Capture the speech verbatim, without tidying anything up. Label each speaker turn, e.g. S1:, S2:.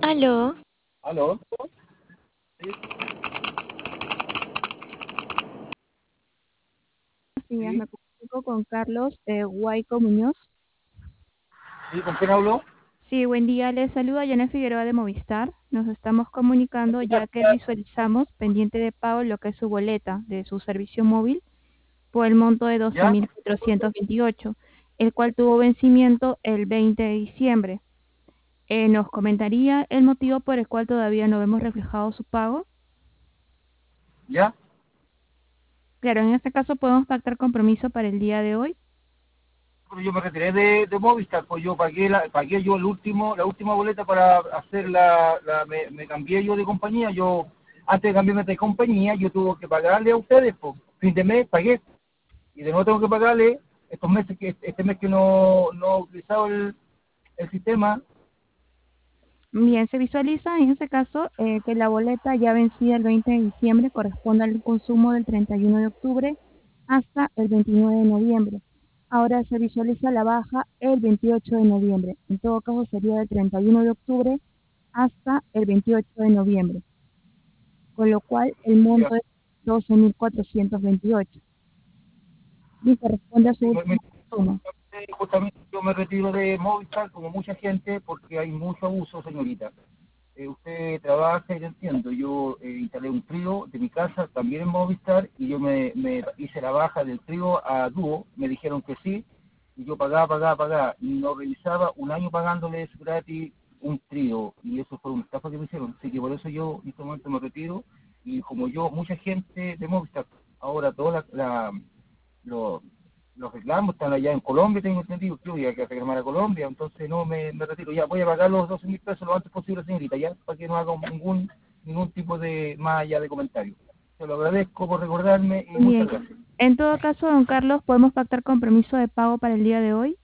S1: Aló.
S2: ¿Aló? Sí,
S3: Días,
S2: sí,
S3: me comunico con Carlos eh, Guayco Muñoz.
S2: sí, ¿con quién hablo?
S3: Sí, buen día, les saluda Yana Figueroa de Movistar. Nos estamos comunicando ya que visualizamos pendiente de pago lo que es su boleta de su servicio móvil por el monto de doce
S2: ¿Ya?
S3: mil cuatrocientos veintiocho, el cual tuvo vencimiento el veinte de diciembre. Eh, ¿nos comentaría el motivo por el cual todavía no vemos reflejado su pago?
S2: ¿Ya?
S3: Claro, en este caso podemos pactar compromiso para el día de hoy.
S2: Pero yo me retiré de, de Movistar, pues yo pagué la, pagué yo el último, la última boleta para hacer la, la me, me cambié yo de compañía. Yo, antes de cambiarme de compañía, yo tuve que pagarle a ustedes, pues, fin de mes pagué, y de nuevo tengo que pagarle estos meses que, este mes que no, no he utilizado el, el sistema.
S3: Bien, se visualiza en este caso eh, que la boleta ya vencida el veinte de diciembre corresponde al consumo del treinta y uno de octubre hasta el veintinueve de noviembre. Ahora se visualiza la baja el veintiocho de noviembre. En todo caso sería del treinta y uno de octubre hasta el veintiocho de noviembre, con lo cual el
S2: Ya.
S3: monto es doce mil cuatrocientos veintiocho y corresponde a su
S2: Me- me-
S3: último consumo.
S2: Justamente yo me retiro de Movistar como mucha gente porque hay mucho abuso, señorita. Eh, usted trabaja y yo entiendo. Yo eh, instalé un trío de mi casa también en Movistar y yo me, me hice la baja del trío a dúo. Me dijeron que sí y yo pagaba, pagaba, pagaba. Y no revisaba un año pagándoles gratis un trío y eso fue una estafa que me hicieron. Así que por eso yo en este momento me retiro y como yo, mucha gente de Movistar, ahora toda la, la los, los reclamos están allá en Colombia, tengo entendido, que voy a que reclamar a Colombia, entonces no me, me retiro, ya voy a pagar los doce mil pesos lo antes posible, señorita, ya, para que no haga ningún ningún tipo de más allá de comentario. Se lo agradezco por recordarme y muchas
S3: Bien,
S2: gracias.
S3: en todo caso, don Carlos, podemos pactar compromiso de pago para el día de hoy.